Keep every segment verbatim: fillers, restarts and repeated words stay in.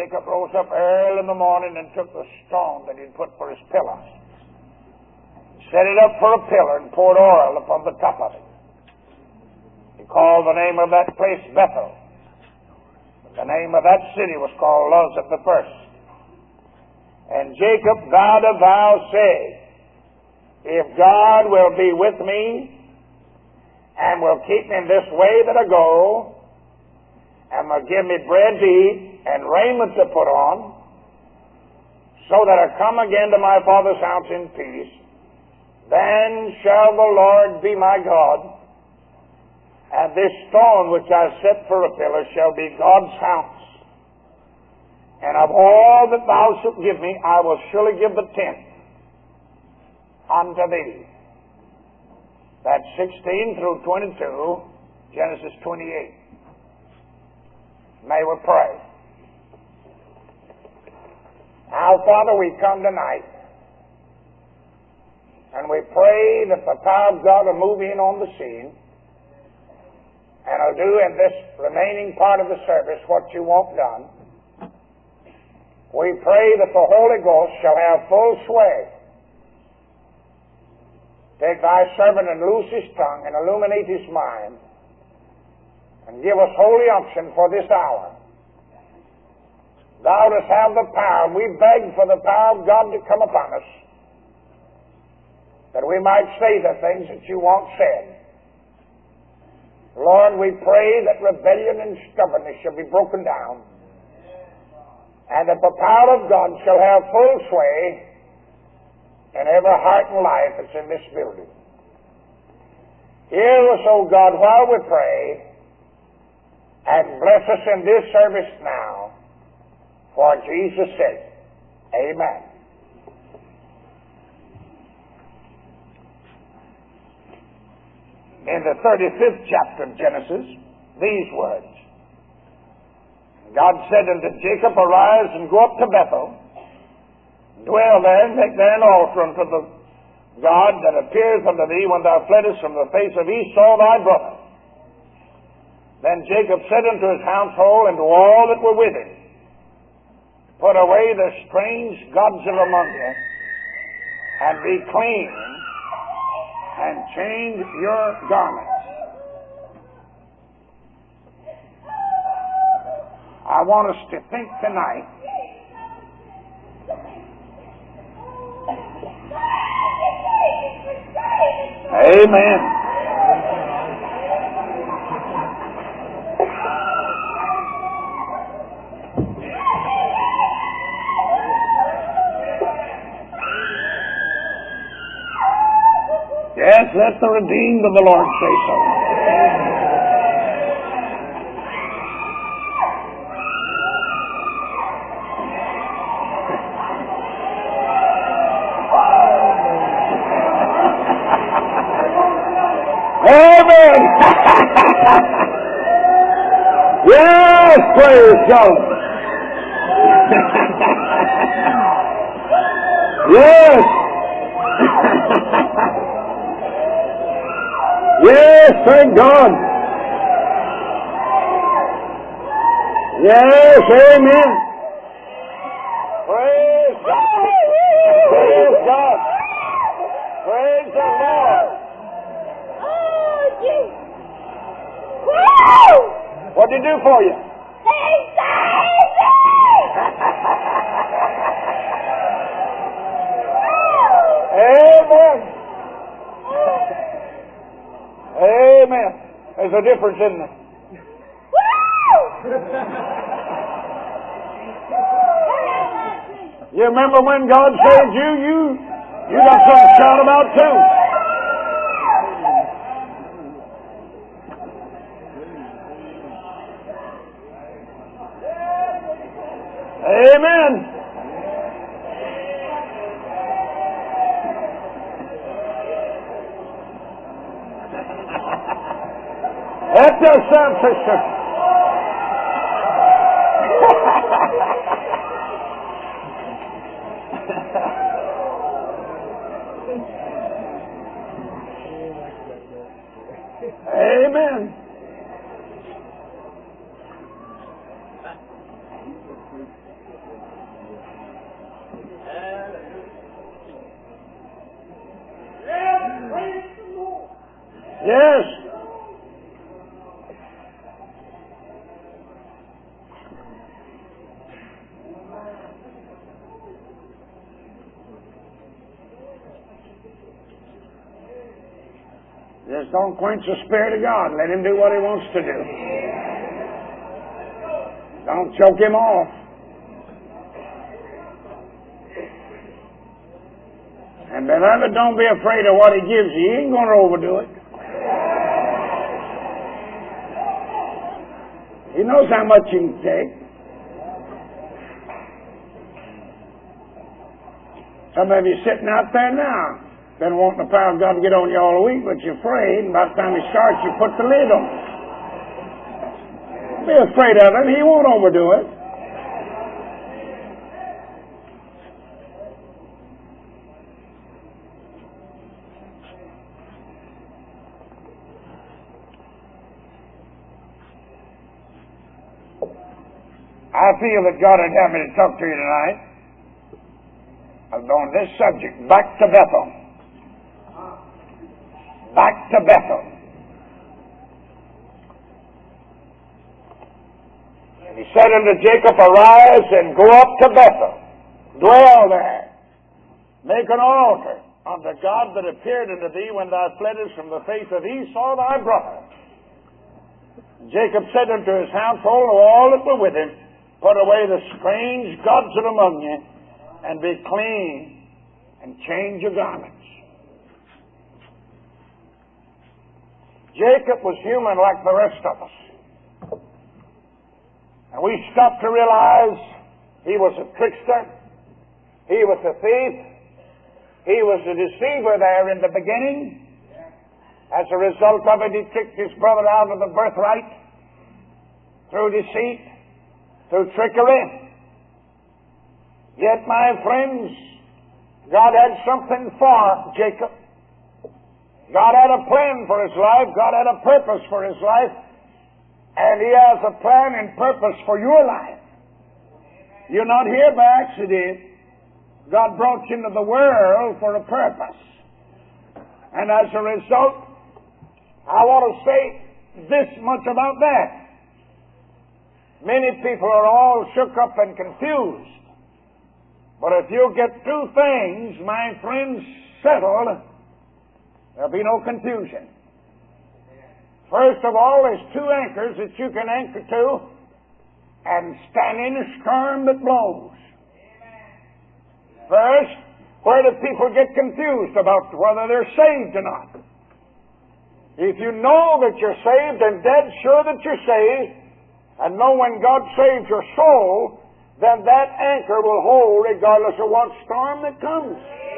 Jacob rose up early in the morning and took the stone that he'd put for his pillar, set it up for a pillar, and poured oil upon the top of it. He called the name of that place Bethel. The name of that city was called Luz at the first. And Jacob vowed a vow, saying, if God will be with me and will keep me in this way that I go, and will give me bread to eat and raiment to put on, so that I come again to my father's house in peace, then shall the Lord be my God, and this stone which I set for a pillar shall be God's house. And of all that thou shalt give me, I will surely give the tenth unto thee. That's sixteen through twenty-two, Genesis twenty-eight. May we pray. Our Father, we come tonight, and we pray that the power of God will move in on the scene, and will do in this remaining part of the service what you want done. We pray that the Holy Ghost shall have full sway. Take thy servant and loose his tongue and illuminate his mind, and give us holy unction for this hour. Thou dost have the power. We beg for the power of God to come upon us, that we might say the things that you want said. Lord, we pray that rebellion and stubbornness shall be broken down, and that the power of God shall have full sway in every heart and life that's in this building. Hear us, O God, while we pray, and bless us in this service now, for Jesus' sake. Amen. In the thirty-fifth chapter of Genesis, these words. God said unto Jacob, arise and go up to Bethel, dwell there, and make there an altar unto the God that appears unto thee when thou fleddest from the face of Esau thy brother. Then Jacob said unto his household and to all that were with him, put away the strange gods of among you, and be clean, and change your garments. I want us to think tonight Amen. Yes, let the redeemed of the Lord say so. Amen. Yes, praise God. Yes. Yes, thank God. Yes, amen. Praise God. Praise God. Praise the Lord. What did he do for you? He saved me! Amen. Amen. There's a difference, isn't there? You remember when God saved you? You, you got something to shout about too. Amen. Help yourself, sister. Amen. Yes. Just don't quench the Spirit of God. Let Him do what He wants to do. Don't choke Him off. And beloved, don't be afraid of what He gives you. He ain't going to overdo it. He knows how much He can take. Some of you sitting out there now, been wanting the power of God to get on you all week, but you're afraid, and by the time He starts, you put the lid on. Don't be afraid of Him. He won't overdo it. I feel that God would have me to talk to you tonight on this subject, back to Bethel. Back to Bethel. And He said unto Jacob, arise and go up to Bethel. Dwell there. Make an altar unto God that appeared unto thee when thou fleddest from the face of Esau thy brother. Jacob said unto his household, of all that were with him, put away the strange gods that are among you, and be clean, and change your garments. Jacob was human like the rest of us. And we stopped to realize he was a trickster, he was a thief, he was a deceiver there in the beginning. As a result of it, he tricked his brother out of the birthright through deceit, through trickery. Yet, my friends, God had something for Jacob. God had a plan for his life. God had a purpose for his life. And He has a plan and purpose for your life. You're not here by accident. God brought you into the world for a purpose. And as a result, I want to say this much about that. Many people are all shook up and confused. But if you get two things, my friends, settled, there'll be no confusion. First of all, there's two anchors that you can anchor to and stand in a storm that blows. First, where do people get confused about whether they're saved or not? If you know that you're saved and dead sure that you're saved, and know when God saves your soul, then that anchor will hold regardless of what storm that comes.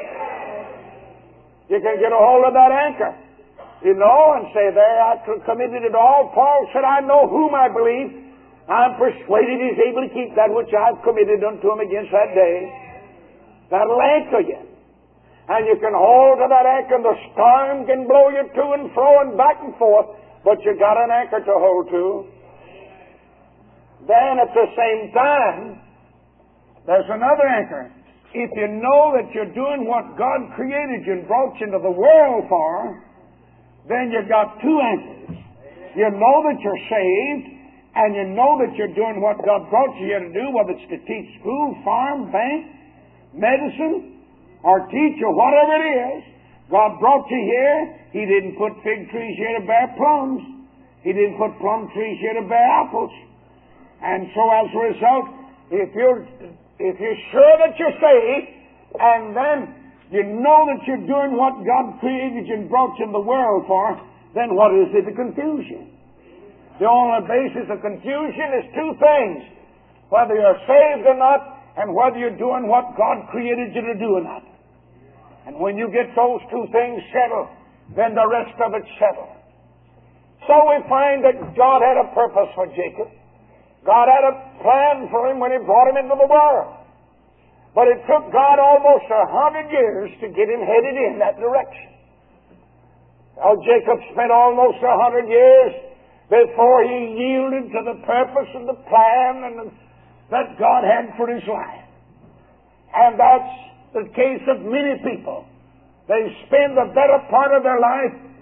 You can get a hold of that anchor, you know, and say, there, I committed it all. Paul said, I know whom I believe. I'm persuaded He's able to keep that which I've committed unto Him against that day. That'll anchor you. And you can hold to that anchor, and the storm can blow you to and fro and back and forth, but you got an anchor to hold to. Then at the same time, there's another anchor. If you know that you're doing what God created you and brought you into the world for, then you've got two anchors. You know that you're saved, and you know that you're doing what God brought you here to do, whether it's to teach school, farm, bank, medicine, or teach or whatever it is. God brought you here. He didn't put fig trees here to bear plums. He didn't put plum trees here to bear apples. And so as a result, if you're, if you're sure that you're saved, and then you know that you're doing what God created you and brought you in the world for, then what is it, the confusion? The only basis of confusion is two things. Whether you're saved or not, and whether you're doing what God created you to do or not. And when you get those two things settled, then the rest of it's settled. So we find that God had a purpose for Jacob. God had a plan for him when He brought him into the world. But it took God almost a hundred years to get him headed in that direction. Now, Jacob spent almost a hundred years before he yielded to the purpose and the plan and that God had for his life. And that's the case of many people. They spend the better part of their life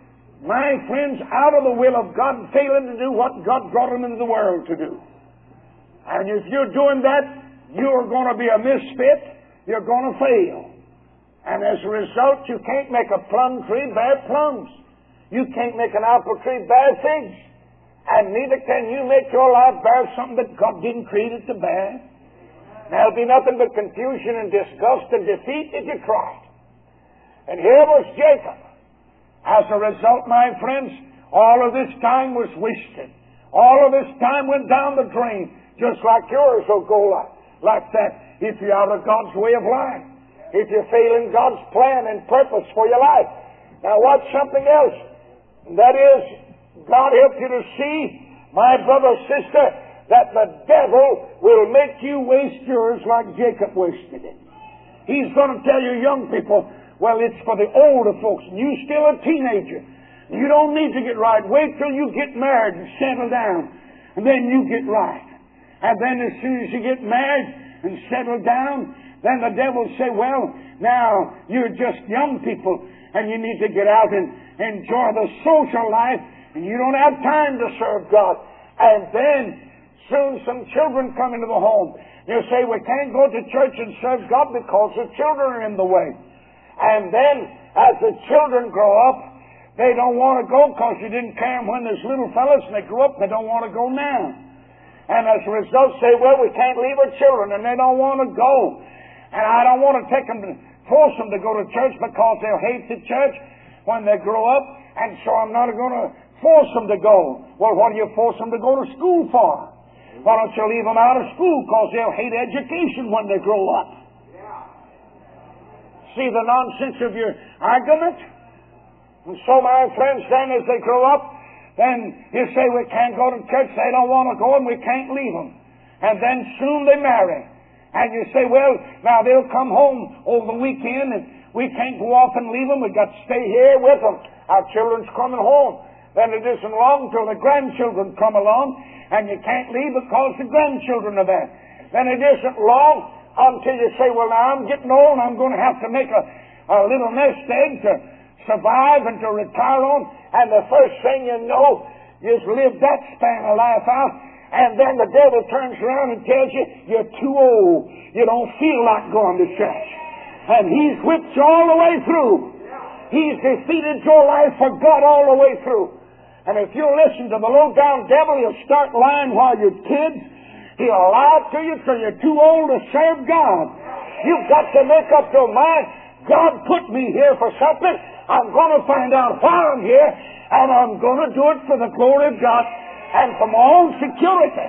my friends, out of the will of God, failing to do what God brought them into the world to do. And if you're doing that, you're going to be a misfit. You're going to fail. And as a result, you can't make a plum tree bear plums. You can't make an apple tree bear figs. And neither can you make your life bear something that God didn't create it to bear. There'll be nothing but confusion and disgust and defeat if you try. And here was Jacob. As a result, my friends, all of this time was wasted. All of this time went down the drain, just like yours will go like, like that if you're out of God's way of life. If you're failing God's plan and purpose for your life. Now watch something else. That is, God help you to see, my brother, sister, that the devil will make you waste yours like Jacob wasted it. He's going to tell you young people, well, it's for the older folks, and you're still a teenager. You don't need to get right. Wait till you get married and settle down, and then you get right. And then as soon as you get married and settle down, then the devil will say, well, now you're just young people, and you need to get out and enjoy the social life, and you don't have time to serve God. And then soon some children come into the home. You say, we can't go to church and serve God because the children are in the way. And then as the children grow up, they don't want to go because you didn't care them when there's little fellas, and they grow up and they don't want to go now. And as a result say, well, we can't leave our children, and they don't want to go. And I don't want to take them to force them to go to church because they'll hate the church when they grow up, and so I'm not going to force them to go. Well, what do you force them to go to school for? Why don't you leave them out of school because they'll hate education when they grow up? See the nonsense of your argument? And so, my friends, then as they grow up, then you say we can't go to church, they don't want to go, and we can't leave them. And then soon they marry. And you say, well, now they'll come home over the weekend, and we can't go off and leave them. We've got to stay here with them. Our children's coming home. Then it isn't long till the grandchildren come along, and you can't leave because the grandchildren are there. Then it isn't long until you say, well, now I'm getting old, and I'm going to have to make a, a little nest egg to survive and to retire on. And the first thing you know, you've lived that span of life out, and then the devil turns around and tells you, you're too old. You don't feel like going to church. And he's whipped you all the way through. He's defeated your life for God all the way through. And if you listen to the low-down devil, he'll start lying while you're kids. He'll lie to you till you're too old to serve God. You've got to make up your mind, God put me here for something. I'm going to find out why I'm here, and I'm going to do it for the glory of God and for my own security.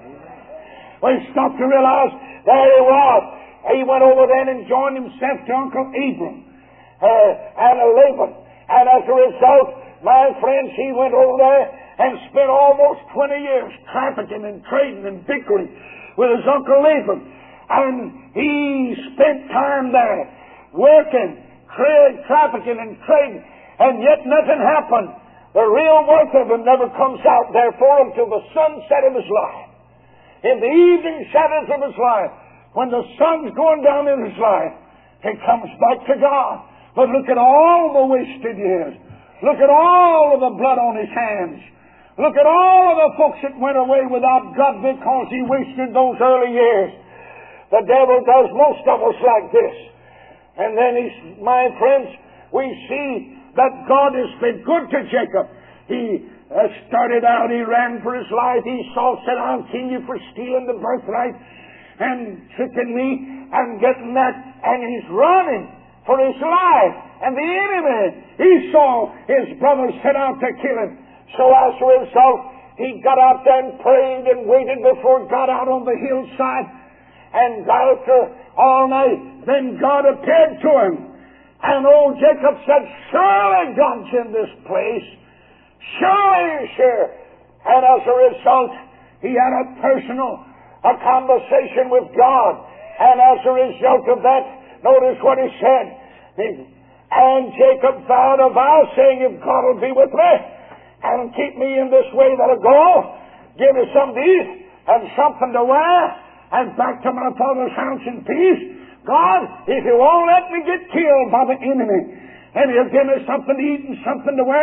We stop to realize there he was. He went over then and joined himself to Uncle Abram uh, and Laban. And as a result, my friends, he went over there and spent almost twenty years trafficking and trading and bickering with his Uncle Laban. And he spent time there working, tra- trafficking and trading, and yet nothing happened. The real worth of him never comes out there for him till the sunset of his life. In the evening shadows of his life, when the sun's going down in his life, he comes back to God. But look at all the wasted years. Look at all of the blood on his hands. Look at all of the folks that went away without God because he wasted those early years. The devil does most of us like this. And then, he's, my friends, we see that God has been good to Jacob. He uh, started out, he ran for his life. Esau said, I'll kill you for stealing the birthright and tricking me and getting that. And he's running for his life. And the enemy, Esau, his brothers, set out to kill him. So as a result, he got out there and prayed and waited before God out on the hillside. And after all night, then God appeared to him. And old Jacob said, surely God's in this place. Surely he's here. And as a result, he had a personal a conversation with God. And as a result of that, notice what he said. He, and Jacob vowed a vow, saying, if God will be with me and keep me in this way that I go, give me something to eat and something to wear, and back to my father's house in peace. God, if you won't let me get killed by the enemy, and you'll give me something to eat and something to wear,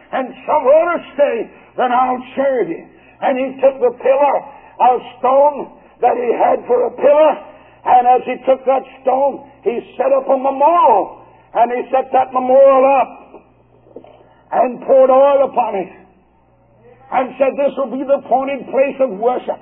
and somewhere to stay, then I'll serve you. And he took the pillar of stone that he had for a pillar, and as he took that stone, he set up a memorial. And he set that memorial up and poured oil upon it and said, this will be the appointed place of worship.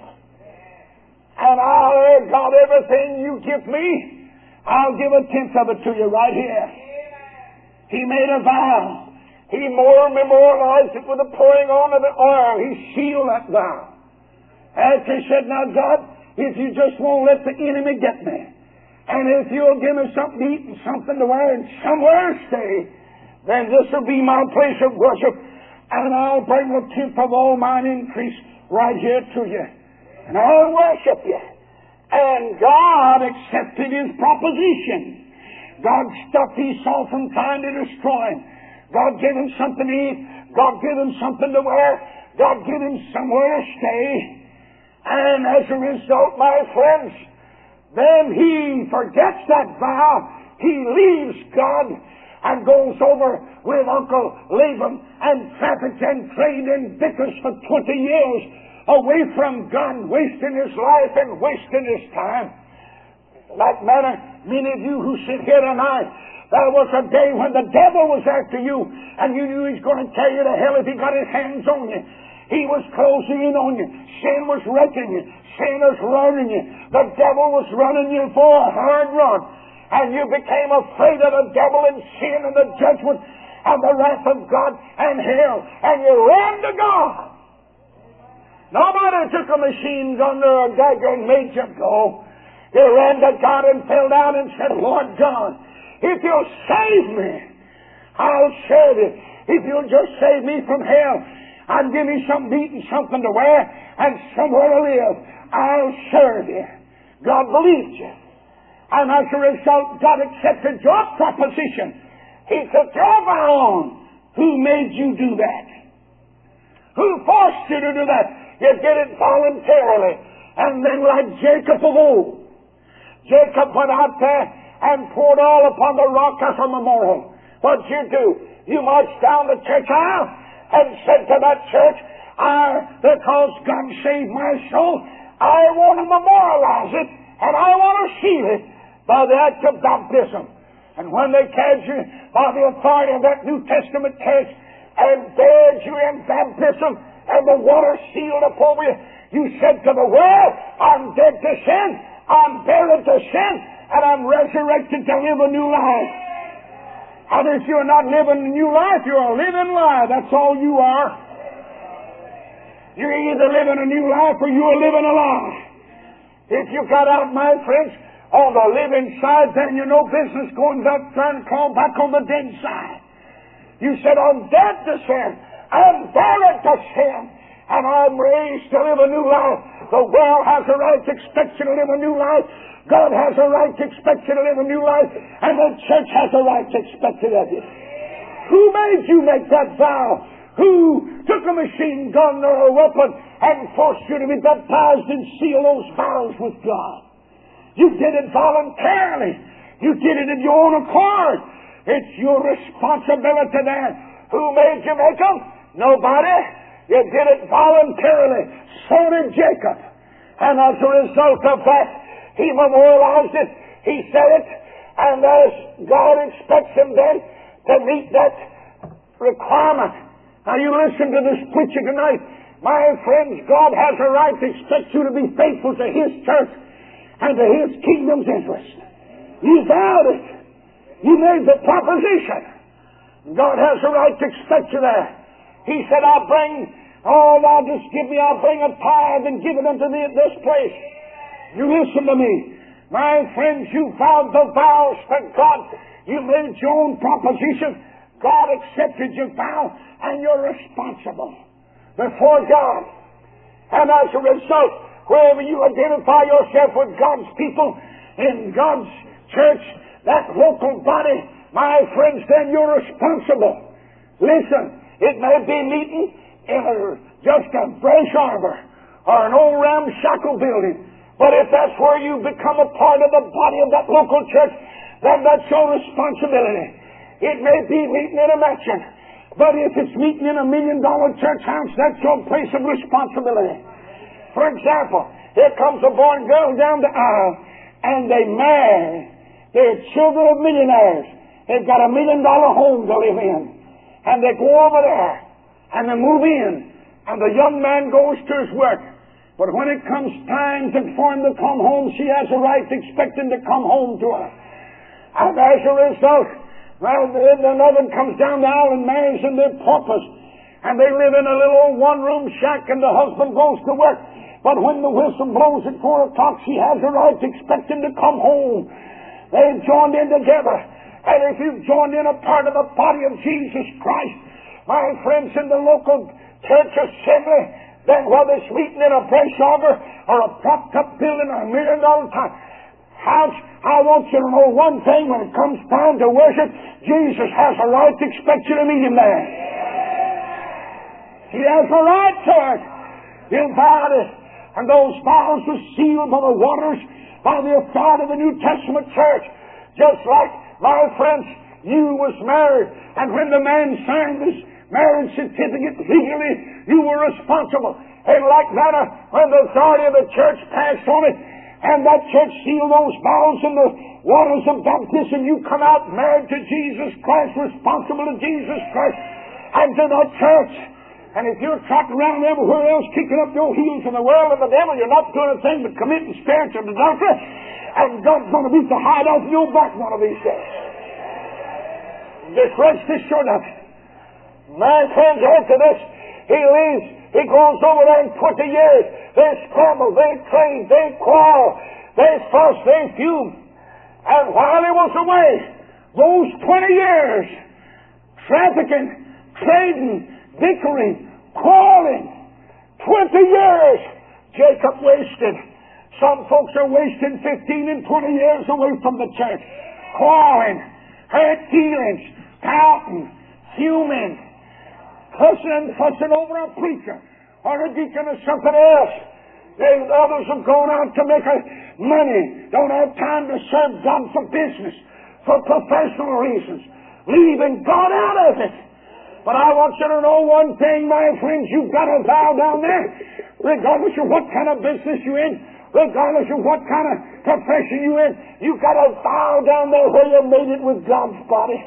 And I'll, God, everything you give me, I'll give a tenth of it to you right here. He made a vow. He more memorialized it with the pouring on of the oil. He sealed that vow. And he said, now God, if you just won't let the enemy get me, and if you'll give me something to eat and something to wear and somewhere to stay, then this will be my place of worship, and I'll bring a tenth of all mine increase right here to you. And I'll worship you. And God accepted his proposition. God stopped Esau from trying to destroy him. God gave him something to eat. God gave him something to wear. God gave him somewhere to stay. And as a result, my friends, then he forgets that vow. He leaves God and goes over with Uncle Laban and traffics and trade and bickers for twenty years away from God, wasting his life and wasting his time. In like manner, many of you who sit here tonight, there was a day when the devil was after you and you knew he's going to carry you to hell if he got his hands on you. He was closing in on you. Sin was wrecking you. Sin was running you. The devil was running you for a hard run. And you became afraid of the devil and sin and the judgment and the wrath of God and hell. And you ran to God. Nobody took a machine gun or a dagger and made you go. You ran to God and fell down and said, Lord God, if you'll save me, I'll serve you. If you'll just save me from hell and give me something to eat and something to wear and somewhere to live, I'll serve you. God believed you. And as a result, God accepted your proposition. He took your vow on. Who made you do that? Who forced you to do that? You did it voluntarily. And then like Jacob of old, Jacob went out there and poured oil upon the rock as a memorial. What'd you do? You marched down the church aisle and said to that church, I, because God saved my soul, I want to memorialize it and I want to seal it by the act of baptism. And when they carried you by the authority of that New Testament church and buried you in baptism and the water sealed upon you, you said to the world, I'm dead to sin, I'm buried to sin, and I'm resurrected to live a new life. And if you're not living a new life, you're a living lie. That's all you are. You're either living a new life or you're living a lie. If you got out, my friends, on the living side, then you're no business going back trying to crawl back on the dead side. You said, I'm dead to sin. I'm buried to sin. And I'm raised to live a new life. The world has a right to expect you to live a new life. God has a right to expect you to live a new life. And the church has a right to expect it of you. Who made you make that vow? Who took a machine gun or a weapon and forced you to be baptized and seal those vows with God? You did it voluntarily. You did it of your own accord. It's your responsibility then. Who made you make them? Nobody. You did it voluntarily. So did Jacob. And as a result of that, he memorialized it. He said it. And as God expects him then to meet that requirement. Now you listen to this preacher tonight. My friends, God has a right to expect you to be faithful to His church and to His kingdom's interest. You vowed it. You made the proposition. God has a right to expect you there. He said, I'll bring, oh, thou just give me, I'll bring a tithe and give it unto thee at this place. You listen to me. My friends, you vowed the vows to God. You made your own proposition. God accepted your vow, and you're responsible before God. And as a result, wherever you identify yourself with God's people, in God's church, that local body, my friends, then you're responsible. Listen, it may be meeting in a, just a brush arbor or an old ramshackle building, but if that's where you become a part of the body of that local church, then that's your responsibility. It may be meeting in a mansion, But if it's meeting in a million dollar church house, that's your place of responsibility. For example, here comes a boy and girl down the aisle, and they marry. They're children of millionaires. They've got a million dollar home to live in. And they go over there, and they move in, and the young man goes to his work. But when it comes time to, for him to come home, she has a right to expect him to come home to her. And as a result, well, then another comes down the aisle and marries, and they're paupers. And they live in a little old one-room shack, and the husband goes to work. But when the whistle blows at four o'clock, she has a right to expect him to come home. They've joined in together. And if you've joined in a part of the body of Jesus Christ, my friends, in the local church assembly, then whether it's meeting in a fresh auger or a propped-up building or a million-dollar house, I want you to know one thing: when it comes time to worship, Jesus has a right to expect you to meet him there. He has a right to it. He'll bow it. And those vows were sealed by the waters, by the authority of the New Testament church. Just like, my friends, you was married, and when the man signed this marriage certificate legally, you were responsible. And like that, when the authority of the church passed on it, and that church sealed those vows in the waters of baptism, you come out married to Jesus Christ, responsible to Jesus Christ, and to the church. And if you're trotting around everywhere else, kicking up your heels in the world of the devil, you're not doing a thing but committing spiritual adultery, and God's going to beat the hide off your back one of these days. Just rest assured of it. My friends, after this, he leaves. He goes over there in twenty years. They scramble, they trade, they quarrel, they fuss, they fume. And while he was away, those twenty years, trafficking, trading, bickering, quarreling, twenty years, Jacob wasted. Some folks are wasting fifteen and twenty years away from the church. Quarreling, hurt feelings, pouting, fuming, fussing and fussing over a preacher or a deacon or something else. They, others have gone out to make a money, don't have time to serve God for business, for professional reasons, leaving God out of it. But I want you to know one thing, my friends: you've got a vow down there, regardless of what kind of business you're in, regardless of what kind of profession you're in, you've got a vow down there where you made it with God's body.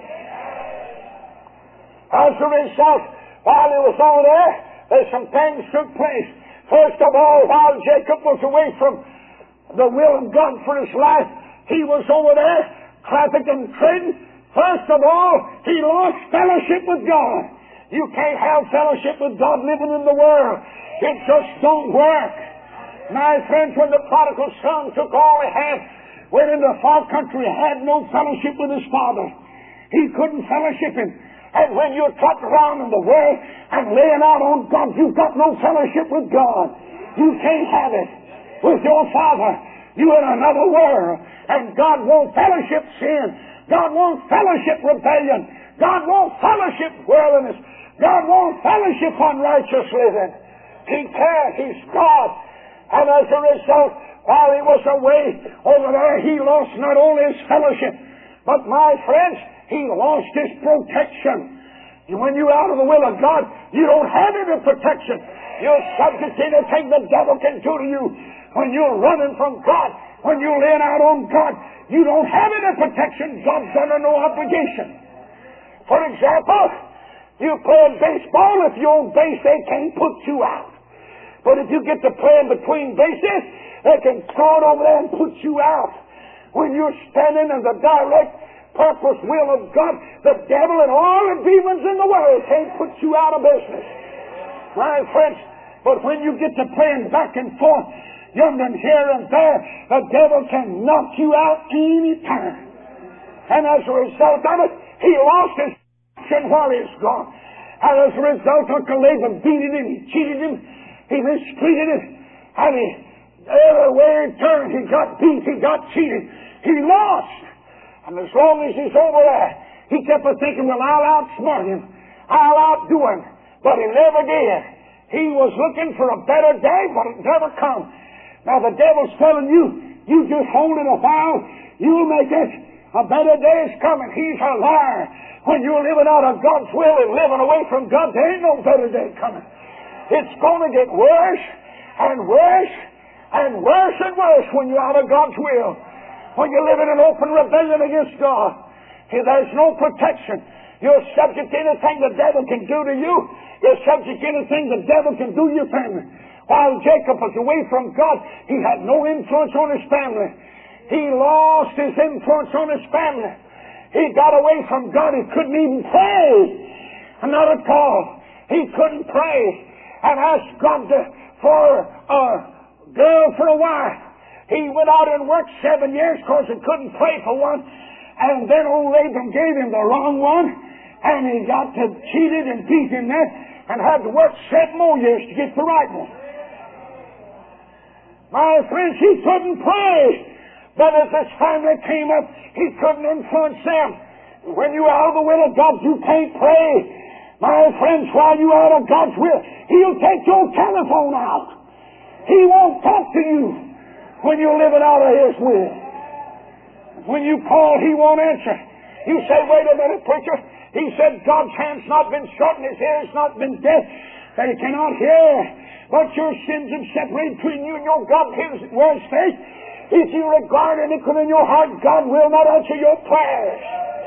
As a result, while he was over there, there's some things took place. First of all, while Jacob was away from the will of God for his life, he was over there trafficking, trading. First of all, he lost fellowship with God. You can't have fellowship with God living in the world. It just don't work. My friends, when the prodigal son took all he had, went into far country, had no fellowship with his father. He couldn't fellowship him. And when you're trotting around in the world and laying out on God, you've got no fellowship with God. You can't have it with your Father. You're in another world. And God won't fellowship sin. God won't fellowship rebellion. God won't fellowship worldliness. God won't fellowship unrighteous living. He can't. He's God. And as a result, while he was away over there, he lost not only his fellowship, but, my friends, he lost his protection. When you're out of the will of God, you don't have any protection. You're subject to anything the devil can do to you. When you're running from God, when you're laying out on God, you don't have any protection. God's under no obligation. For example, you play baseball. If you're on base, they can't put you out. But if you get to playing between bases, they can throw it over there and put you out. When you're standing in the direct purpose will of God, the devil and all the demons in the world can't put you out of business, my friends. But when you get to playing back and forth, yonder and here and there, the devil can knock you out any time. And as a result of it, he lost his action while he's gone. And as a result, Uncle Laban beated him, he cheated him, he mistreated him, and he, everywhere he turned, he got beat, he got cheated, he lost. And as long as he's over there, he kept on thinking, well, I'll outsmart him, I'll outdo him. But he never did. He was looking for a better day, but it never come. Now the devil's telling you, you just hold it a while, you'll make it. A better day is coming. He's a liar. When you're living out of God's will and living away from God, there ain't no better day coming. It's going to get worse and worse and worse and worse when you're out of God's will. When you're living in open rebellion against God. There's no protection. You're subject to anything the devil can do to you. You're subject to anything the devil can do to your family. While Jacob was away from God, he had no influence on his family. He lost his influence on his family. He got away from God. He couldn't even pray. Not at all. He couldn't pray and ask God to, for a girl for a wife. He went out and worked seven years because he couldn't pray for one. And then old Abram gave him the wrong one. And he got to cheated and beat him there. And had to work seven more years to get the right one. My friends, he couldn't pray. But as his family came up, he couldn't influence them. When you're out of the will of God, you can't pray. My friends, while you're out of God's will, He'll take your telephone out. He won't talk to you when you're living out of His will. When you call, He won't answer. You say, wait a minute, preacher. He said God's hand's not been short and His ear's not been deaf. They cannot hear. But your sins have separated between you and your God. His where's faith? If you regard iniquity in your heart, God will not answer your prayers.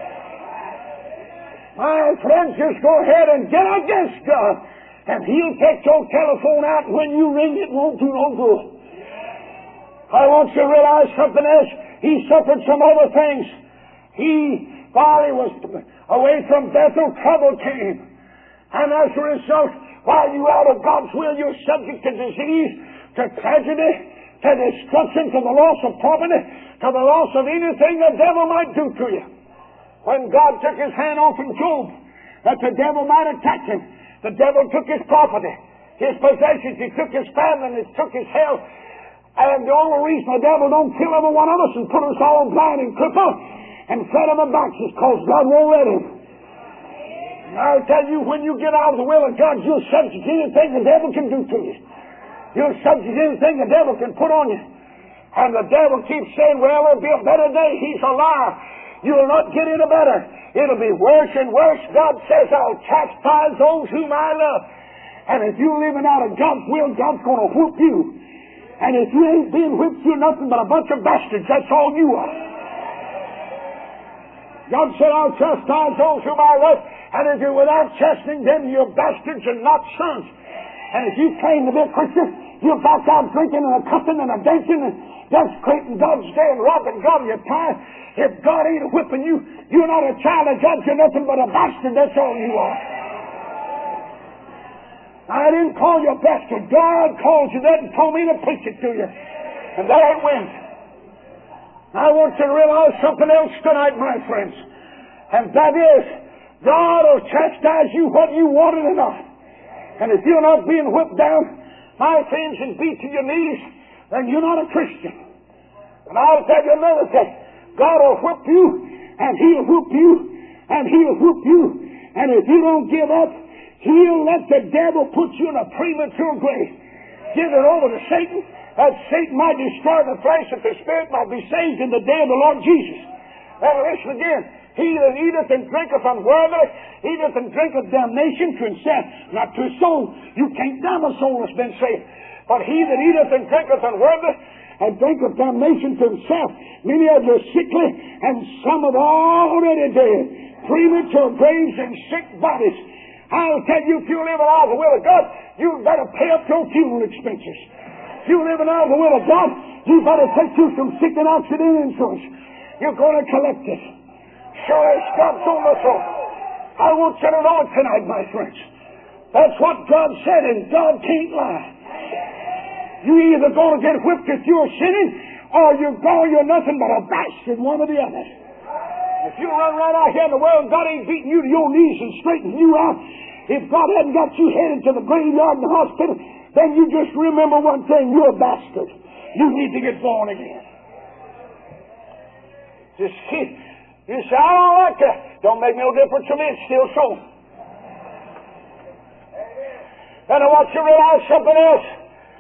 My friends, just go ahead and get against God. And He'll take your telephone out. When you ring, it won't do no good. I want you to realize something else. He suffered some other things. He, while he was away from Bethel, trouble came. And as a result, while you're out of God's will, you're subject to disease, to tragedy, to destruction, to the loss of property, to the loss of anything the devil might do to you. When God took His hand off in Job, that the devil might attack him, the devil took his property, his possessions, he took his family, and he took his health. And the only reason the devil don't kill every one of us and put us all blind and crippled and flat on the backs is because God won't let him. I'll tell you, when you get out of the will of God, you're subject to anything the devil can do to you. You're subject to anything the devil can put on you. And the devil keeps saying, well, there'll be a better day. He's a liar. You'll not get any better. It'll be worse and worse. God says, I'll chastise those whom I love. And if you're living out of God's will, God's going to whoop you. And if you ain't being whipped, you're nothing but a bunch of bastards. That's all you are. God said, I'll chastise those whom I love. And if you're without chastening them, you're bastards and not sons. And if you claim to be a Christian, you're back out drinking and a cussing and a dancing and desecrating God's day and robbing God of your time. If God ain't whipping you, you're not a child of God. You're nothing but a bastard. That's all you are. I didn't call you a bastard. God called you that and told me to preach it to you. And there it went. I want you to realize something else tonight, my friends. And that is, God will chastise you what you wanted enough. And if you're not being whipped down, my friends, and beat to your knees, then you're not a Christian. And I'll tell you another thing. God will whip you, and He'll whoop you, and He'll whoop you. And if you don't give up, He'll let the devil put you in a premature grave. Give it over to Satan, that Satan might destroy the flesh, that the spirit might be saved in the day of the Lord Jesus. Now listen again. He that eateth and drinketh unworthily, eateth and drinketh damnation to himself, not to his soul. You can't damn a soul that's been saved. But he that eateth and drinketh unworthily, and drinketh damnation to himself. Many of you are sickly, and some have already dead. Premature graves and sick bodies. I'll tell you, if you're living out of the will of God, you better pay up your funeral expenses. If you're living out of the will of God, you better take you some sick and accident insurance. You're going to collect it. Sure as God's on the throne. I want you to know it tonight, my friends. That's what God said, and God can't lie. You're either going to get whipped if you're sinning, or you're going, you're nothing but a bastard, one or the other. If you run right out here in the world and God ain't beating you to your knees and straightening you out, if God hadn't got you headed to the graveyard and the hospital, then you just remember one thing, you're a bastard. You need to get born again. Just keep, you say, I don't like that. Don't make no difference to me, it's still so. And I want you to realize something else.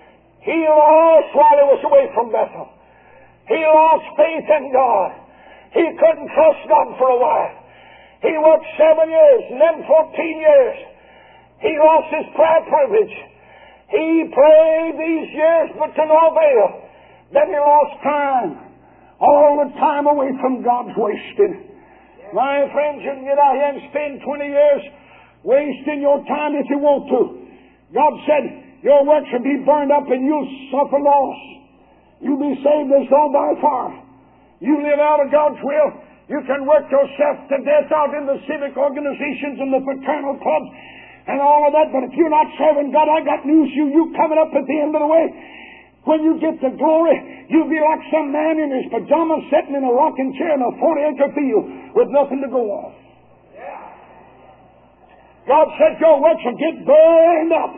He lost while he was away from Bethel. He lost faith in God. He couldn't trust God for a while. He worked seven years and then fourteen years. He lost his prayer privilege. He prayed these years, but to no avail. Then he lost time. All the time away from God's wasted. My friends, you can get out here and spend twenty years wasting your time if you want to. God said, your works will be burned up and you'll suffer loss. You'll be saved as though by fire. You live out of God's will. You can work yourself to death out in the civic organizations and the fraternal clubs and all of that, but if you're not serving God, I got news for you. You coming up at the end of the way. When you get to glory, you'll be like some man in his pajamas sitting in a rocking chair in a forty-acre field with nothing to go on. God said your works will get burned up.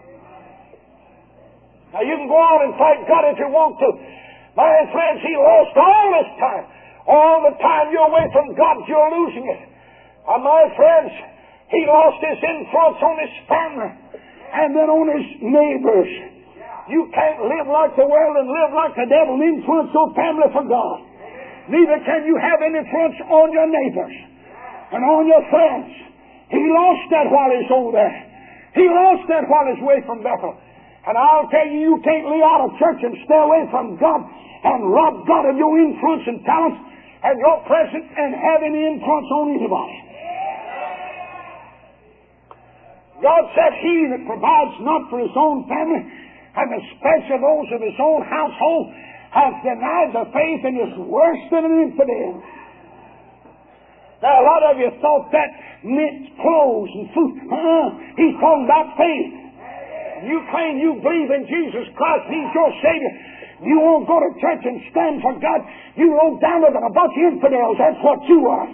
Now you can go on and fight God if you want to. My friends, he lost all this time. All the time you're away from God, you're losing it. And my friends, he lost his influence on his family and then on his neighbors. You can't live like the world and live like the devil and influence your family for God. Neither can you have any influence on your neighbors and on your friends. He lost that while he's over there. He lost that while he's away from Bethel. And I'll tell you, you can't leave out of church and stay away from God and rob God of your influence and talents and your presence and have any influence on anybody. God said, he that provides not for his own family, and especially those of his own household, has denied the faith and is worse than an infidel. Now, a lot of you thought that meant clothes and food. Uh-uh. He's talking about faith. You claim you believe in Jesus Christ, he's your Savior. You won't go to church and stand for God. You low down with a bunch of infidels. That's what you are.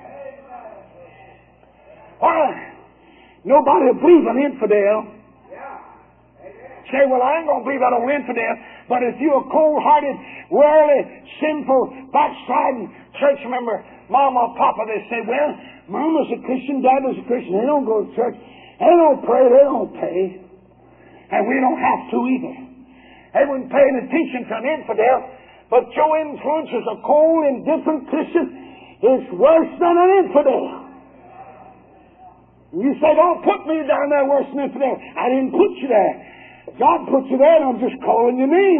Why? Nobody will believe an infidel. Say, well, I ain't going to believe that old infidel. But if you're a cold-hearted, worldly, sinful, backsliding church member, Mama or Papa, they say, well, Mama's a Christian, Dad is a Christian. They don't go to church. They don't pray. They don't pay. And we don't have to either. They wouldn't pay any attention to an infidel. But your influence as a cold, indifferent Christian is worse than an infidel. You say, don't put me down there worse than an infidel. I didn't put you there. God put you there, and I'm just calling your name.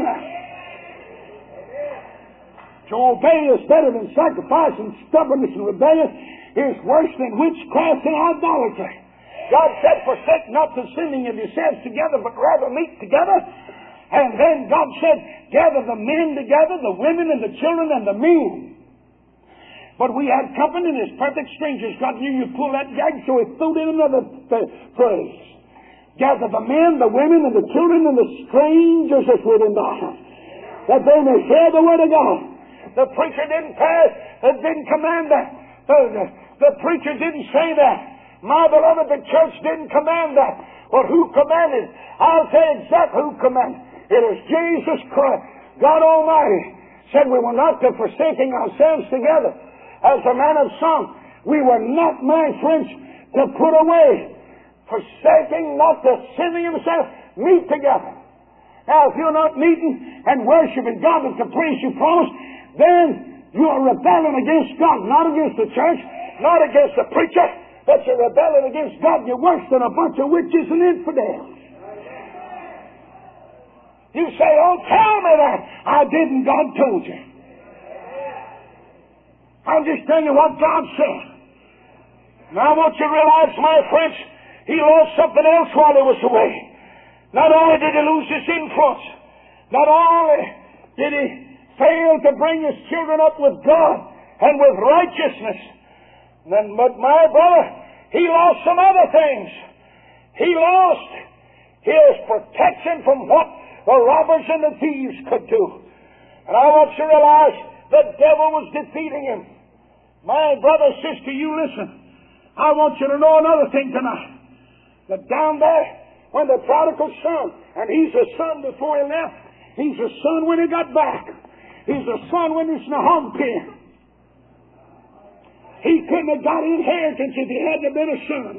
To obey is better than sacrifice, and stubbornness and rebellion is worse than witchcraft and idolatry. God said, forsake not the singing of yourselves together, but rather meet together. And then God said, gather the men together, the women and the children and the men. But we had company as perfect strangers. God knew you'd pull that gag, so he threw in another phrase. Gather the men, the women, and the children, and the strangers that were in the house, that they may hear the word of God. The preacher didn't pass, uh, didn't command that. The, the, the preacher didn't say that. My beloved, the church didn't command that. Well, who commanded? I'll tell you exactly who commanded. It was Jesus Christ. God Almighty said we were not to forsaking ourselves together. As a man of song, we were not, my friends, to put away. Forsaking not the sinning himself, meet together. Now, if you're not meeting and worshiping God at the place you promised, then you are rebelling against God, not against the church, not against the preacher, but you're rebelling against God. You're worse than a bunch of witches and infidels. You say, oh, tell me that. I didn't. God told you. I'm just telling you what God said. Now I want you to realize, my friends, he lost something else while he was away. Not only did he lose his influence, not only did he fail to bring his children up with God and with righteousness, then, but my brother, he lost some other things. He lost his protection from what the robbers and the thieves could do. And I want you to realize the devil was defeating him. My brother, sister, you listen. I want you to know another thing tonight. That down there, when the prodigal son, and he's a son before he left, he's a son when he got back. He's a son when he's in the hog pen. He couldn't have got inheritance if he hadn't been a son.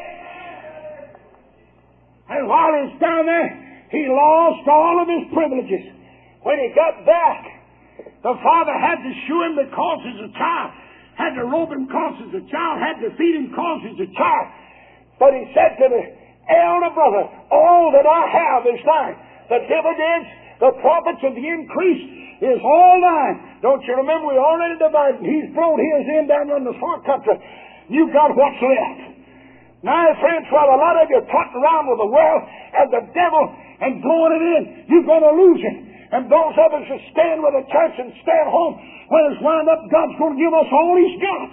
And while he's down there, he lost all of his privileges. When he got back, The father had to shoe him because he's a child, had to robe him because he's a child, had to feed him because he's a child. But he said to the elder brother, all that I have is thine. The dividends, the profits, and the increase is all thine. Don't you remember we already divided? He's blown his in down in the far country. You got what's left. Now, friends, while a lot of you are trotting around with the world and the devil and blowing it in, you're going to lose it. And those of us who stand with the church and stand home, when it's wound up, God's going to give us all He's got.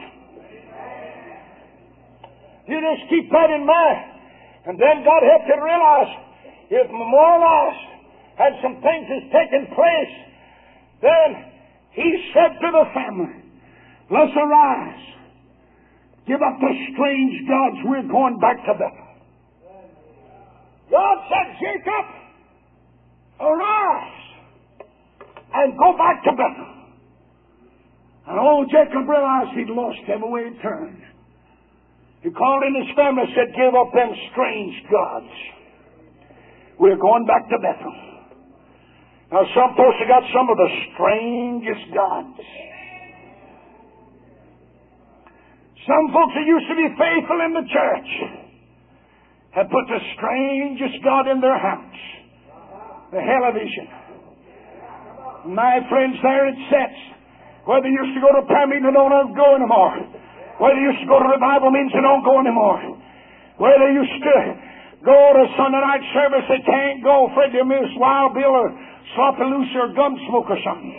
You just keep that in mind. And then God helped you to realize if memorialized and some things has taken place, then He said to the family, let's arise. Give up the strange gods. We're going back to Bethel. God said, Jacob, arise and go back to Bethel. And old Jacob realized he'd lost every way he turned. He called in his family and said, give up them strange gods. We're going back to Bethel. Now some folks have got some of the strangest gods. Some folks who used to be faithful in the church have put the strangest God in their house. The television. My friends, there it sits. Whether you used to go to prayer meeting, they don't go anymore. Whether you used to go to revival meetings, they don't go anymore. Whether you used to go to Sunday night service, they can't go. Afraid they'll miss Wild Bill or Sloppy Loose or Gunsmoke or something.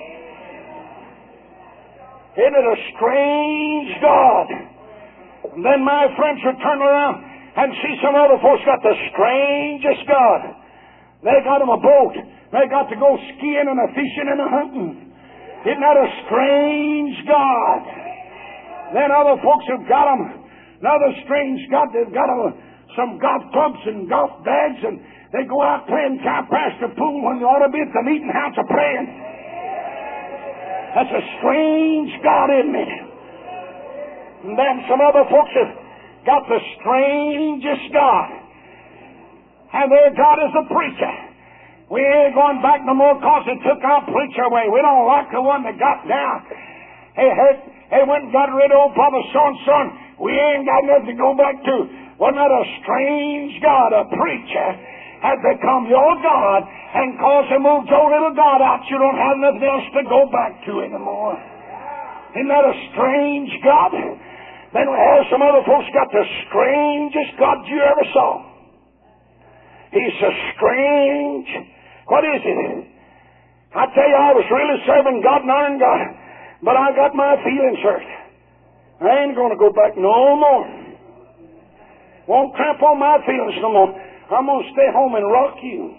Isn't it a strange God? And then my friends would turn around and see some other folks got the strangest God. They got them a boat. They got to go skiing and a fishing and a hunting. Isn't that a strange God? Then other folks have got them another strange God. They've got them some golf clubs and golf bags, and they go out playing cow past the pool when they ought to be at the meeting house of praying. That's a strange God, isn't it? And then some other folks have got the strangest God. And their God is a preacher. We ain't going back no more because they took our preacher away. We don't like the one that got down. Hey, hey, hey went and got rid of old Papa so-and-so. We ain't got nothing to go back to. Wasn't that a strange God? A preacher had become your God, and because they moved your little God out, you don't have nothing else to go back to anymore. Isn't that a strange God? Then we have some other folks got the strangest God you ever saw. He's so strange. What is it? I tell you, I was really serving God and honoring God, but I got my feelings hurt. I ain't going to go back no more. Won't cramp on my feelings no more. I'm going to stay home and rock you.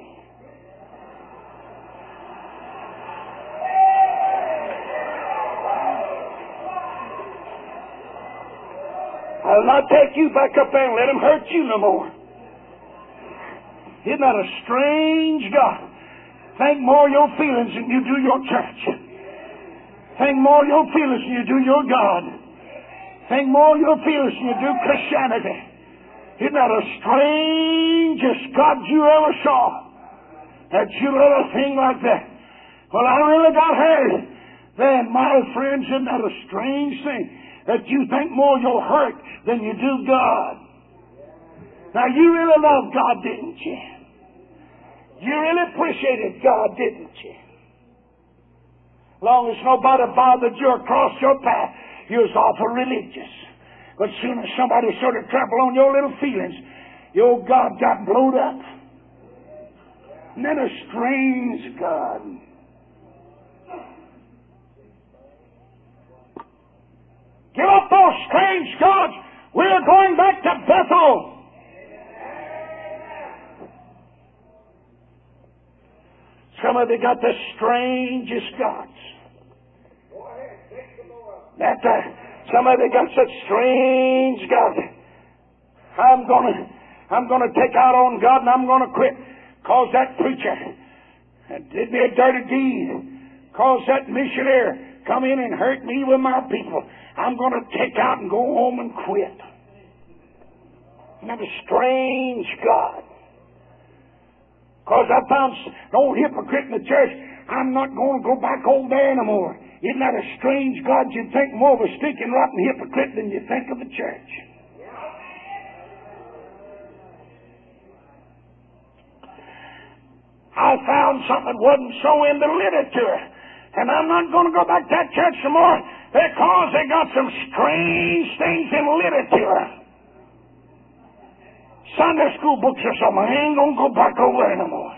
I'll not take you back up there and let him hurt you no more. Isn't that a strange God? Think more of your feelings than you do your church. Think more of your feelings than you do your God. Think more of your feelings than you do Christianity. Isn't that the strangest God you ever saw? That you let a thing like that. Well, I really got hurt. Then, my friends, isn't that a strange thing? That you think more you'll hurt than you do God. Now, you really loved God, didn't you? You really appreciated God, didn't you? Long as nobody bothered you or crossed your path, you was awful religious. But soon as somebody sort of trampled on your little feelings, your God got blowed up. And then a strange God. Give up those strange gods. We're going back to Bethel. Some of them got the strangest gods. That, uh, some of them got such strange gods. I'm gonna, I'm gonna take out on God and I'm gonna quit. Cause that preacher that did me a dirty deed. Cause that missionary come in and hurt me with my people. I'm gonna take out and go home and quit. Isn't that a strange God? Because I found an old hypocrite in the church. I'm not going to go back over there anymore. Isn't that a strange God? You'd think more of a stinking rotten hypocrite than you think of the church. I found something that wasn't so in the literature. And I'm not going to go back to that church some more because they got some strange things in literature. Sunday school books or something. I ain't going to go back over there anymore.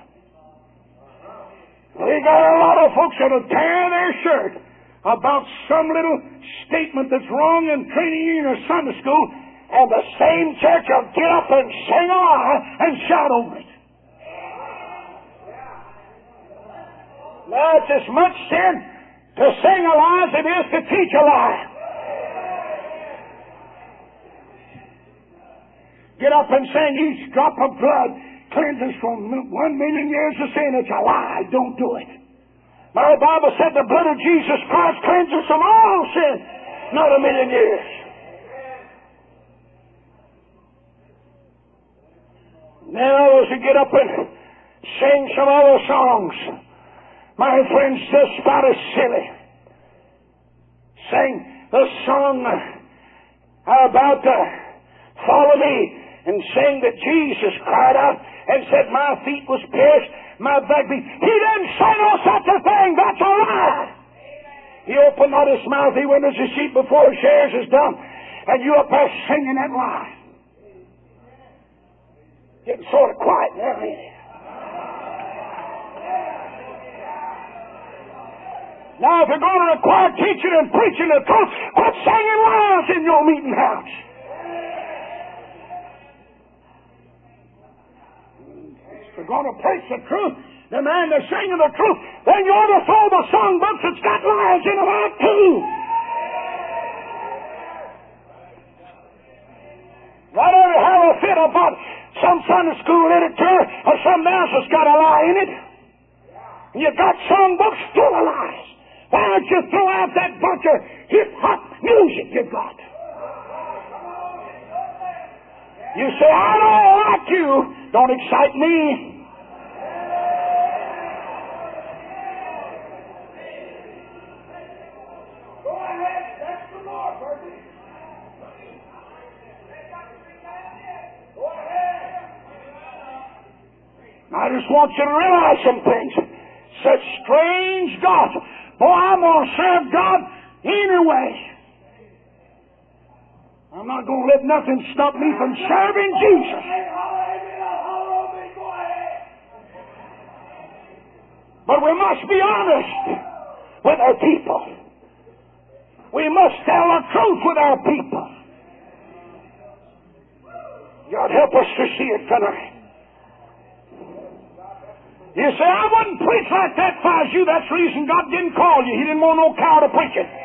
We got a lot of folks that'll tear their shirt about some little statement that's wrong in training union or Sunday school, and the same church will get up and sing a lie and shout over it. Now, it's as much sin to sing a lie as it is to teach a lie. Get up and sing, each drop of blood cleanses from one million years of sin. It's a lie. Don't do it. My Bible said the blood of Jesus Christ cleanses from all sin, not a million years. Now others who get up and sing some other songs, my friends, just about as silly. Sing the song about uh, follow me, and sing that Jesus cried out and said, my feet was pierced, my back beat. He didn't say no such a thing. That's a lie. He opened not his mouth. He went as a sheep before his shears is dumb. And you up there singing that lie. Getting sort of quiet now, ain't it? Now, if you're going to require teaching and preaching the truth, quit singing lies in your meeting house. If you're going to preach the truth, the man that's singing the truth, then you ought to throw the songbooks that's got lies in them out too. Why don't you have a fit about some Sunday school literature or something else that's got a lie in it? And you've got songbooks full of lies. Why don't you throw out that bunch of hip-hop music you've got? You say, I don't like you. Don't excite me. Go ahead. That's the Lord, Bertie. Go ahead. I just want you to realize some things. Such strange gospel. Boy, I'm going to serve God anyway. I'm not going to let nothing stop me from serving Jesus. But we must be honest with our people. We must tell the truth with our people. God help us to see it tonight. You say, I wouldn't preach like that if I was you. That's the reason God didn't call you. He didn't want no cow to preach it.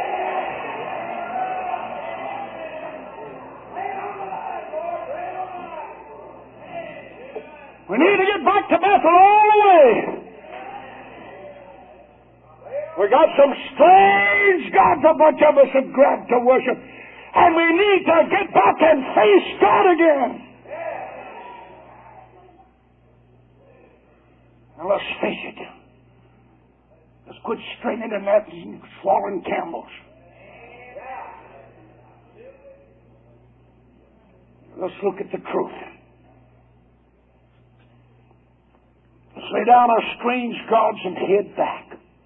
We need to get back to Bethel all the way. We got some strange gods, a bunch of us have grabbed to worship. And we need to get back and face God again. Now let's face it. Let's quit straining in that and swallowing camels. Let's look at the truth. Let's lay down our strange gods and head back.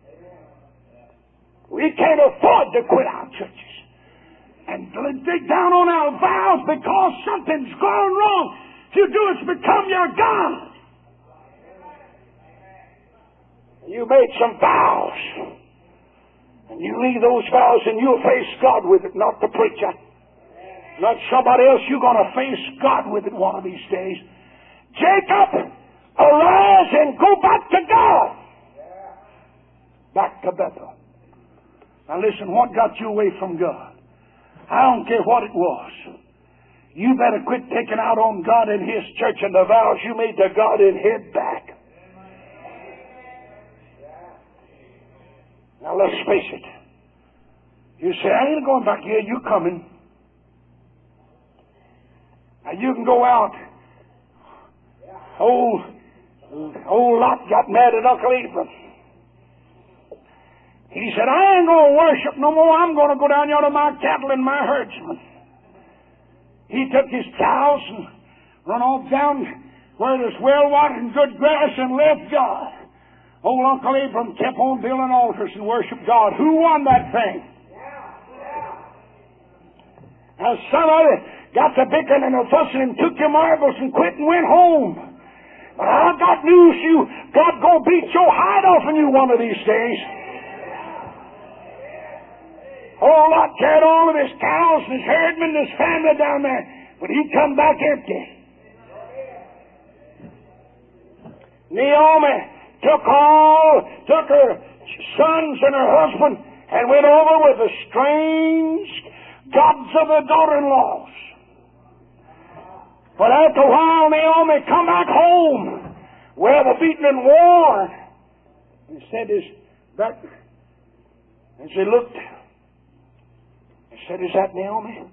We can't afford to quit our churches and dig down on our vows because something's gone wrong. If you do, it's become your God. You made some vows, and you leave those vows and you'll face God with it, not the preacher. Not somebody else. You're going to face God with it one of these days. Jacob, arise and go back to God. Back to Bethel. Now listen, what got you away from God? I don't care what it was. You better quit taking out on God and His church and the vows you made to God and head back. Now let's face it. You say, I ain't going back here. You coming. Now you can go out. Old, old Lot got mad at Uncle Abram. He said, I ain't going to worship no more. I'm going to go down yonder to my cattle and my herdsmen. He took his cows and run off down where there's well-watered and good grass and left God. Old Uncle Abram kept on building altars and worshiped God. Who won that thing? Now somebody got to bickering and a fussing and took your marbles and quit and went home. But I got news for you. God gonna beat your hide off of you one of these days. Old Lot carried all of his cows and his herdmen and his family down there, but he come back empty. Naomi took all, took her sons and her husband and went over with the strange gods of the daughter-in-laws. But after a while, Naomi come back home where the beaten and worn. And said, "Is that?" And she looked. And said, "Is that Naomi?"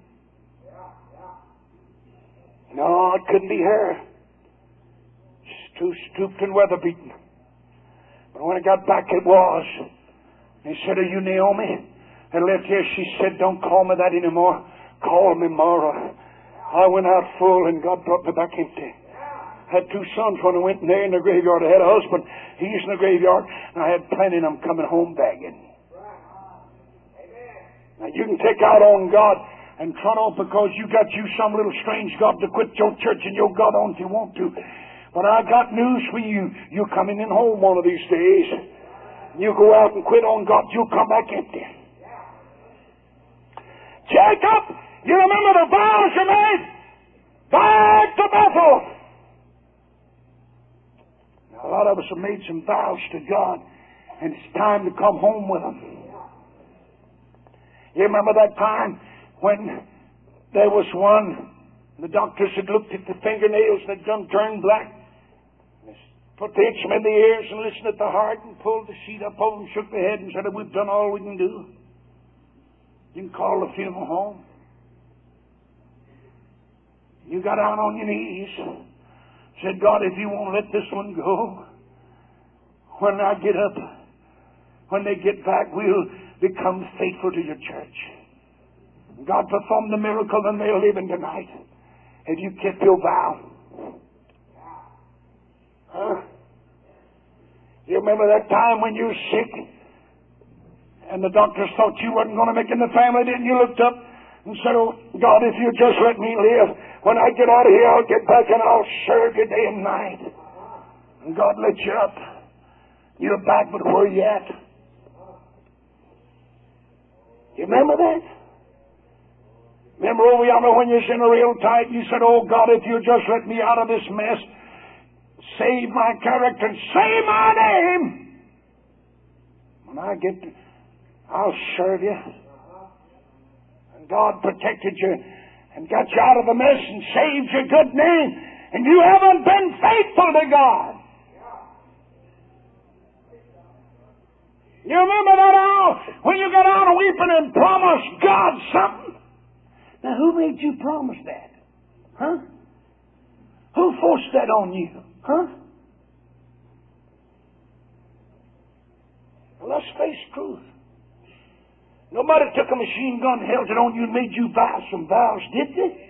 No, it couldn't be her. She's too stooped and weather-beaten. But when I got back, it was. He said, "Are you Naomi?" And left here, she said, "Don't call me that anymore. Call me Mara." I went out full and God brought me back empty. I had two sons when I went in there in the graveyard. I had a husband. He's in the graveyard. And I had plenty of them coming home begging. Now you can take out on God and trot off because you got you some little strange God to quit your church and your God on if you want to. But I got news for you. You're coming in home one of these days. You go out and quit on God, you'll come back empty. Jacob, you remember the vows you made? Back to Bethel. Now, a lot of us have made some vows to God, and it's time to come home with them. You remember that time when there was one, the doctors had looked at the fingernails and had done turned black, put the itch in the ears and listened at the heart and pulled the sheet up over them, shook their head and said, "We've done all we can do. You can call the funeral home." You got down on your knees, said, "God, if you won't let this one go, when I get up, when they get back, we'll become faithful to your church." God performed the miracle and they're living tonight. Have you kept your vow? Huh? You remember that time when you were sick and the doctors thought you wasn't going to make it in the family, didn't you? Looked up and said, "Oh, God, if you just let me live, when I get out of here, I'll get back and I'll serve you day and night." And God let you up. You're back, but where you at? You remember that? Remember over yonder when you was in a real tight, you said, "Oh, God, if you just let me out of this mess, save my character and save my name. When I get to, I'll serve you." And God protected you and got you out of the mess and saved your good name. And you haven't been faithful to God. You remember that hour when you got out weeping and promised God something? Now, who made you promise that? Huh? Who forced that on you? Huh? Well, let's face truth. Nobody took a machine gun, held it on you, and made you vow some vows, did they?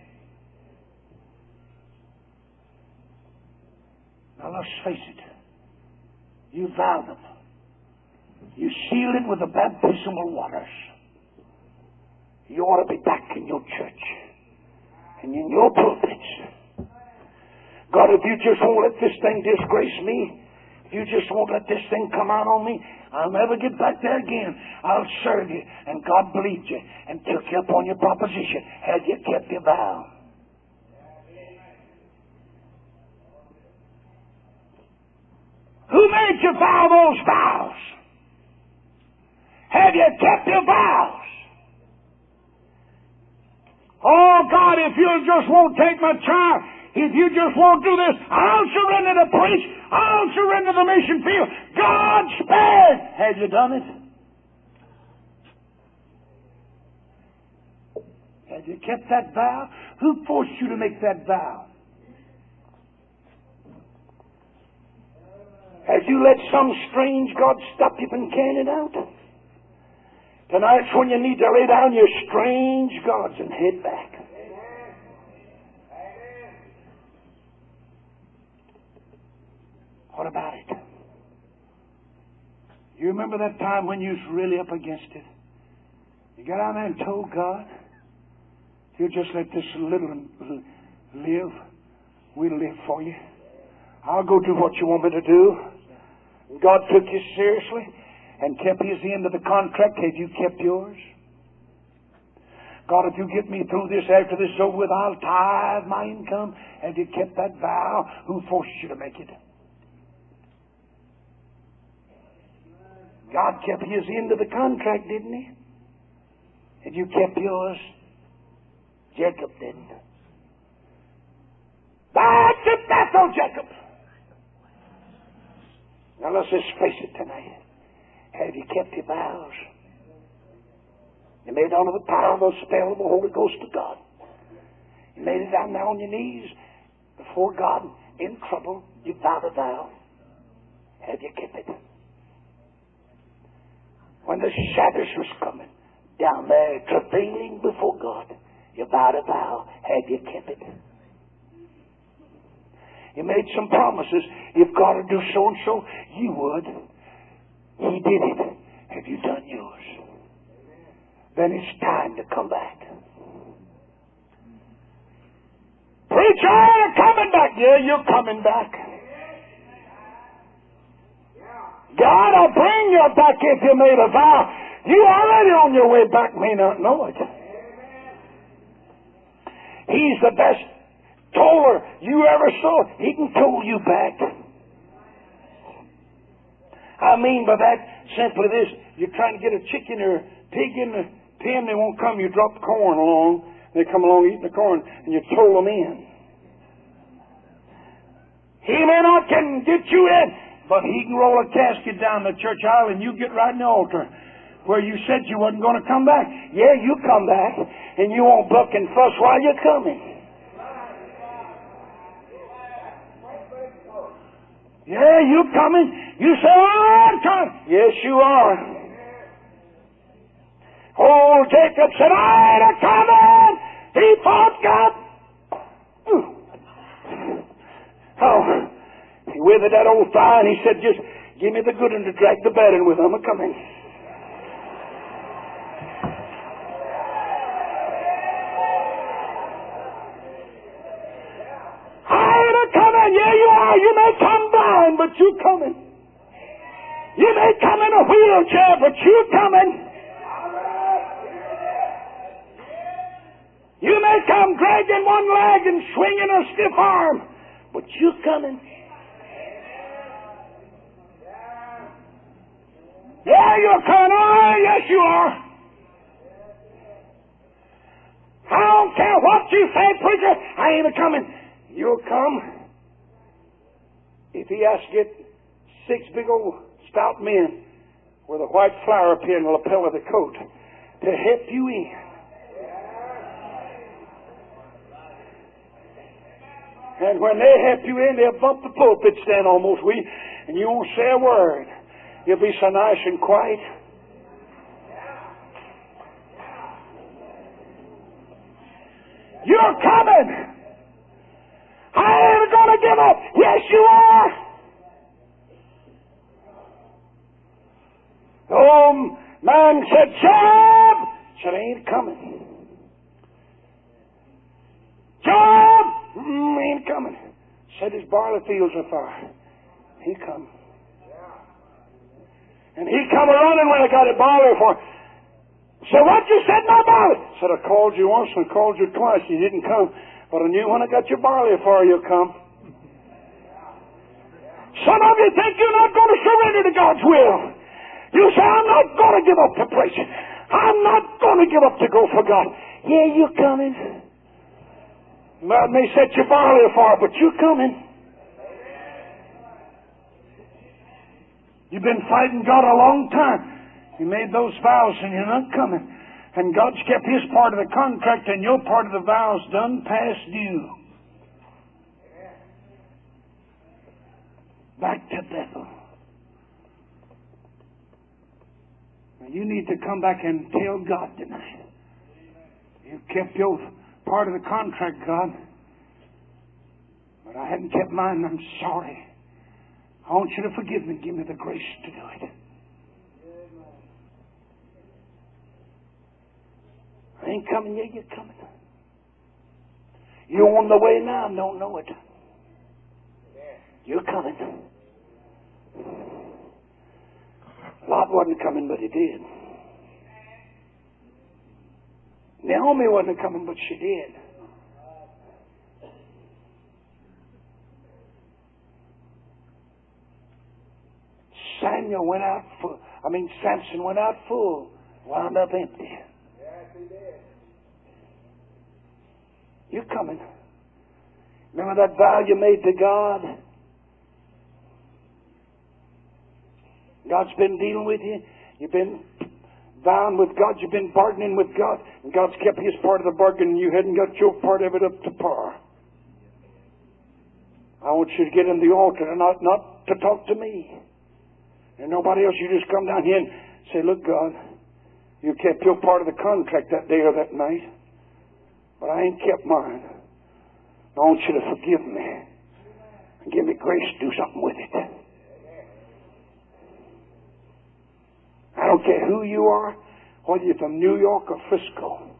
Now, let's face it. You vowed them. You sealed it with the baptismal waters. You ought to be back in your church and in your pulpits. God, if you just won't let this thing disgrace me, if you just won't let this thing come out on me, I'll never get back there again. I'll serve you. And God believed you and took you up on your proposition. Had you kept your vow? Who made you vow those vows? Have you kept your vows? Oh, God, if you just won't take my child, if you just won't do this, I'll surrender to preach. I'll surrender the mission field. God spared. Have you done it? Have you kept that vow? Who forced you to make that vow? Have you let some strange God stop you from carrying it out? Tonight's when you need to lay down your strange gods and head back. What about it? You remember that time when you was really up against it? You got out there and told God, if you'll just let this little live, we'll live for you. I'll go do what you want me to do. God took you seriously and kept his end of the contract. Have you kept yours? God, if you get me through this, after this is over with, I'll tithe my income. Have you kept that vow? Who forced you to make it? God kept his end of the contract, didn't he? Have you kept yours? Jacob didn't. Back to Bethel, Jacob. Now let's just face it tonight. Have you kept your vows? You made under the power of the spell of the Holy Ghost of God. You made it down there on your knees before God in trouble. You vowed a vow. Have you kept it? When the shadows was coming down there travailing before God, you vowed a vow. Have you kept it? You made some promises. If God would do so and so, you would. He did it. Have you done yours? Then it's time to come back. Preacher, I'm coming back. Yeah, you're coming back. God will bring you back if you made a vow. You already on your way back may not know it. He's the best toller you ever saw. He can toll you back. I mean by that simply this. You're trying to get a chicken or a pig in the pen, they won't come. You drop the corn along. They come along eating the corn and you toll them in. He may not can get you in, but he can roll a casket down the church aisle and you get right in the altar where you said you wasn't going to come back. Yeah, you come back and you won't buck and fuss while you're coming. Yeah, you coming. You say, oh, I'm coming. Yes, you are. Old Jacob said, I'm a coming. He fought God. Oh, he withered that old fire and he said, just give me the good one to drag the bad one with. I'm a coming. I'm a coming. Yeah, you are. You may come blind, but you coming. You may come in a wheelchair, but you coming. You may come dragging one leg and swinging a stiff arm, but you coming. Yeah, you're coming. Oh, yes, you are. I don't care what you say, preacher. I ain't a coming. You'll come. If he has to get six big old stout men with a white flower pin on the lapel of the coat to help you in. And when they help you in, they'll bump the pulpit stand almost weak, and you won't say a word. You'll be so nice and quiet. You're coming. I ain't going to give up. Yes, you are. The old man said, Job, said, I ain't coming. Job, mm, ain't coming. Said his barley fields are fire. He come. And he come a running when I got a barley for him. So what you said my barley? Said I called you once and called you twice. You didn't come. But I knew when I got your barley for you'll come. Some of you think you're not going to surrender to God's will. You say, I'm not going to give up to preaching. I'm not going to give up to go for God. Yeah, you're coming. I may set your barley for, but you're coming. You've been fighting God a long time. You made those vows and you're not coming. And God's kept his part of the contract and your part of the vows done past due. Back to Bethel. You need to come back and tell God tonight. You kept your part of the contract, God. But I hadn't kept mine. I'm sorry. I want you to forgive me. Give me the grace to do it. I ain't coming yet. You're coming. You're on the way now and don't know it. You're coming. Lot wasn't coming, but he did. Naomi wasn't coming, but she did. Samuel went out full. I mean, Samson went out full, wound up empty. Yes, he did. You're coming. Remember that vow you made to God? God's been dealing with you. You've been vowing with God. You've been bargaining with God. And God's kept His part of the bargain and you hadn't got your part of it up to par. I want you to get in the altar and not, not to talk to me. And nobody else. You just come down here and say, look, God, you kept your part of the contract that day or that night. But I ain't kept mine. I want you to forgive me. And give me grace to do something with it. I don't care who you are, whether you're from New York or Frisco.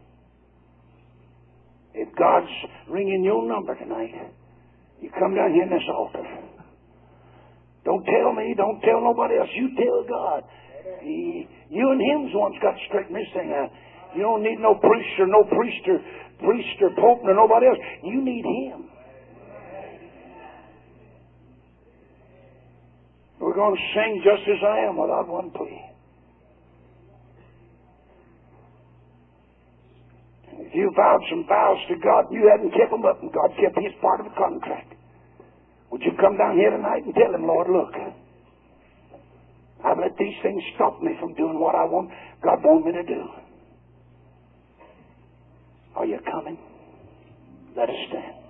If God's ringing your number tonight, you come down here in this altar. Don't tell me, don't tell nobody else. You tell God. He, you and Him's the one's got to straighten this thing out. You don't need no priest or no priest or priest or pope or nobody else. You need Him. We're going to sing Just As I Am without one plea. If you vowed some vows to God, you hadn't kept them up, and God kept His part of the contract. Would you come down here tonight and tell Him, Lord, look, I've let these things stop me from doing what I want, God wants me to do. Are you coming? Let us stand.